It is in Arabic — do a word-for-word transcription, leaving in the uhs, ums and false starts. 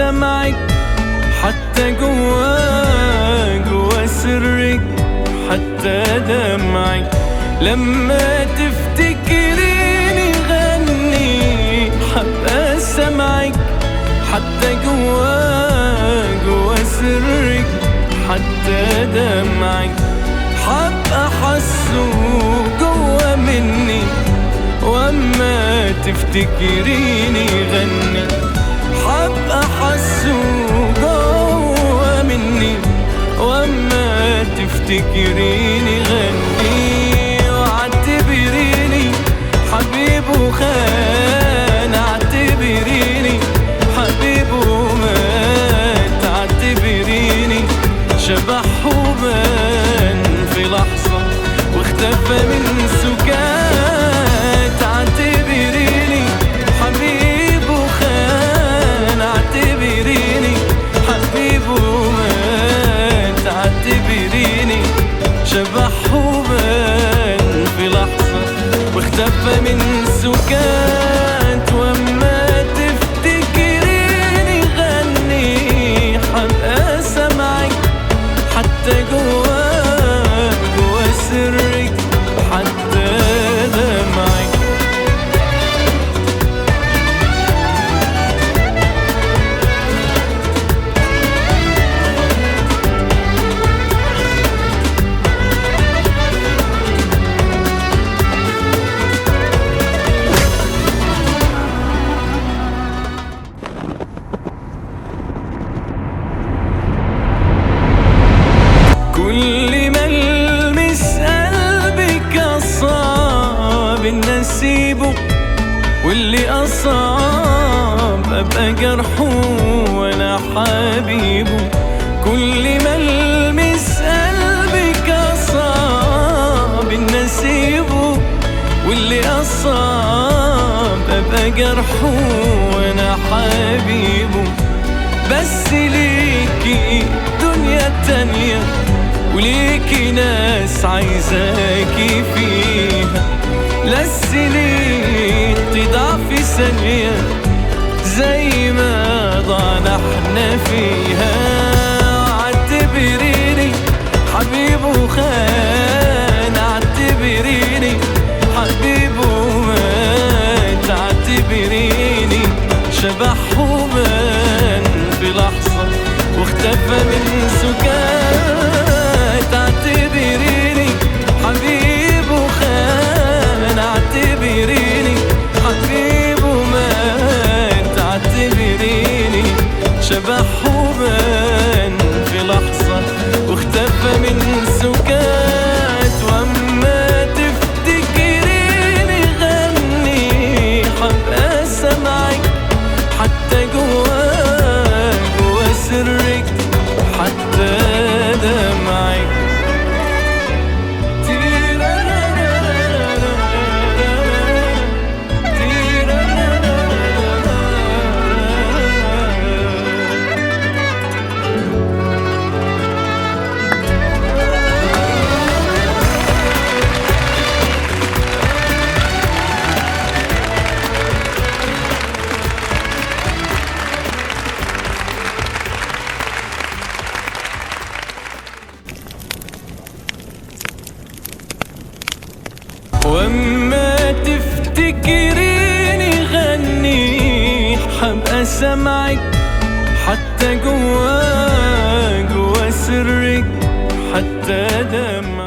سمعك، حتى جوا جوا سرك، حتى دمعك. لما تفتكريني غني حبقى سمعك، حتى جوا جوا سرك، حتى دمعك. حبقى حسه جوا مني وأما تفتكريني غني، حبقى حسه جوا مني وأما تفتكريني غني. واعتبريني حبيب وخان، اعتبريني حبيب ومات، اعتبريني شبح وبان في لحظة واختفى من سكات. اعتبريني حبيب وخان، اعتبريني حبيب ومات، اعتبريني شبح وبان في لحظة واختفى من سكات. وأما تفتكريني غني حبقى سمعك، حتى جوا جوا سرك، حتى دمعك. كل ما المس قلبك أصاب نسيبه، واللي أصاب أبقى جرحه وأنا حبيبه. كل ما المس قلبك أصاب نسيبه، واللي أصاب أبقى جرحه وأنا حبيبه. بس ليكي دنيا تانية وليكي ناس عايزاكي فيها، لا السنين تضيع في ثانية زي ما ضعنا احنا فيها. اعتبريني حبيب وخان، اعتبريني حبيب ومات، اعتبريني شبح وبان في لحظة واختفى من سكات. اعتبريني حبيب وخان، اعتبريني حبيب ومات، اعتبريني شبح وبان في لحظة واختفى من سكات. وأما تفتكريني غني حبقى سمعك، حتى جوا جوا سرك، حتى دمعك. وأما تفتكريني غني حبقى سمعك، حتى جوا جوا سرك، حتى دمعك.